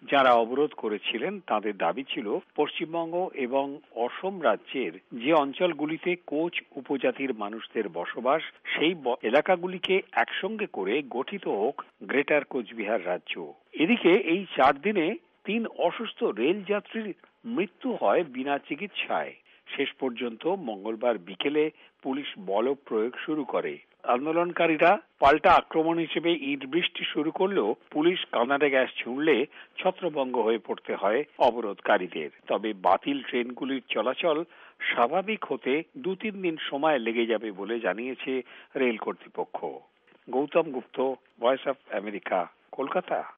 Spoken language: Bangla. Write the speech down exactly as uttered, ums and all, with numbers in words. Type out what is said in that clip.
যারা অবরোধ করেছিলেন তাদের দাবি ছিল পশ্চিমবঙ্গ এবং অসম রাজ্যের যে অঞ্চলগুলিতে কোচ উপজাতির মানুষদের বসবাস সেই এলাকাগুলিকে একসঙ্গে করে গঠিত হোক গ্রেটার কোচবিহার রাজ্য। এদিকে এই চার দিনে তিন অসুস্থ রেল যাত্রীর মৃত্যু হয় বিনা চিকিৎসায়। শেষ পর্যন্ত মঙ্গলবার বিকেলে পুলিশ বল প্রয়োগ শুরু করে। আন্দোলনকারীরা পাল্টা আক্রমণ হিসেবে ইট বৃষ্টি শুরু করলেও পুলিশ কাঁদানে গ্যাস ছুড়লে ছত্রভঙ্গ হয়ে পড়তে হয় অবরোধকারীদের। তবে বাতিল ট্রেনগুলির চলাচল স্বাভাবিক হতে দু তিন দিন সময় লেগে যাবে বলে জানিয়েছে রেল কর্তৃপক্ষ। Gautam Gupta, voice of America, Kolkata.